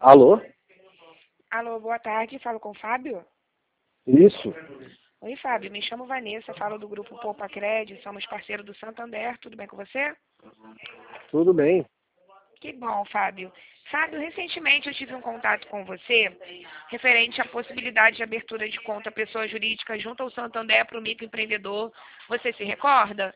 Alô? Alô, boa tarde, falo com o Fábio? Isso. Oi, Fábio, me chamo Vanessa, falo do grupo Poupa Cred, somos parceiro do Santander, tudo bem com você? Tudo bem. Que bom, Fábio. Fábio, recentemente eu tive um contato com você referente à possibilidade de abertura de conta pessoa jurídica junto ao Santander para o microempreendedor. Você se recorda?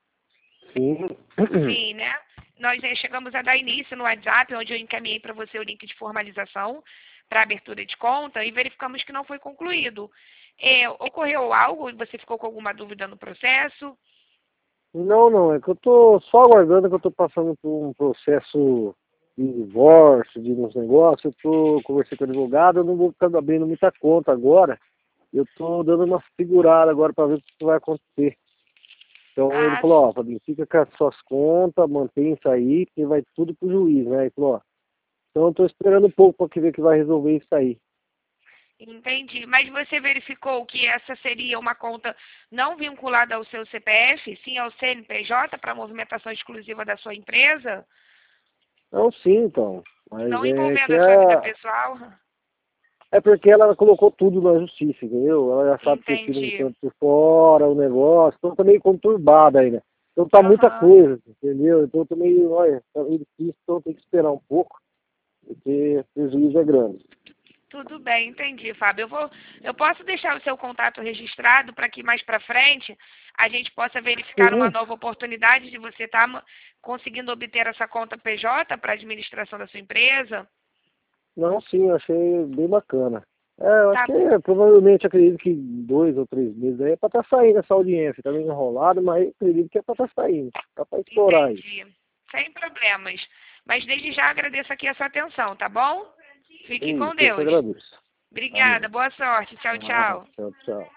Sim. Sim, né? Nós chegamos a dar início no WhatsApp, onde eu encaminhei para você o link de formalização para abertura de conta e verificamos que não foi concluído. Ocorreu algo? Você ficou com alguma dúvida no processo? Não, não, é que eu tô só aguardando que eu tô passando por um processo de divórcio, de uns negócios, conversei com o advogado, eu não vou ficar abrindo muita conta agora, eu tô dando uma segurada agora para ver o que vai acontecer. Então ele Ah, falou, ó, Fabinho, fica com as suas contas, mantém isso aí, que vai tudo pro juiz, né? Ele falou, ó, então eu tô esperando um pouco para ver que vai resolver isso aí. entendi. Mas você verificou que essa seria uma conta não vinculada ao seu CPF, sim ao CNPJ, para movimentação exclusiva da sua empresa? Não, sim, então, mas Não é envolvendo que a sua vida pessoal? é porque ela colocou tudo na justiça, entendeu? Ela já sabe que eu tiro um Entendi. tanto por fora, o negócio, então tá meio conturbada ainda. Então tá muita Aham. coisa, entendeu? Então eu tô meio, olha, tá meio difícil, então tem que esperar um pouco, porque o prejuízo é grande. Tudo bem, entendi, Fábio. Eu posso deixar o seu contato registrado para que mais para frente a gente possa verificar uma Sim, nova oportunidade de você estar conseguindo obter essa conta PJ para a administração da sua empresa? não, sim, eu achei bem bacana. É, eu acho Tá, que provavelmente acredito que 2 ou 3 meses aí é pra estar saindo essa audiência, tá meio enrolado, mas acredito que é pra estar saindo, tá pra explorar aí. entendi. Sem problemas. Mas desde já agradeço aqui a sua atenção, tá bom? É Fique com isso, eu que Deus. agradeço. Obrigada, Amém. boa sorte. Tchau, Ah, tchau. tchau, tchau.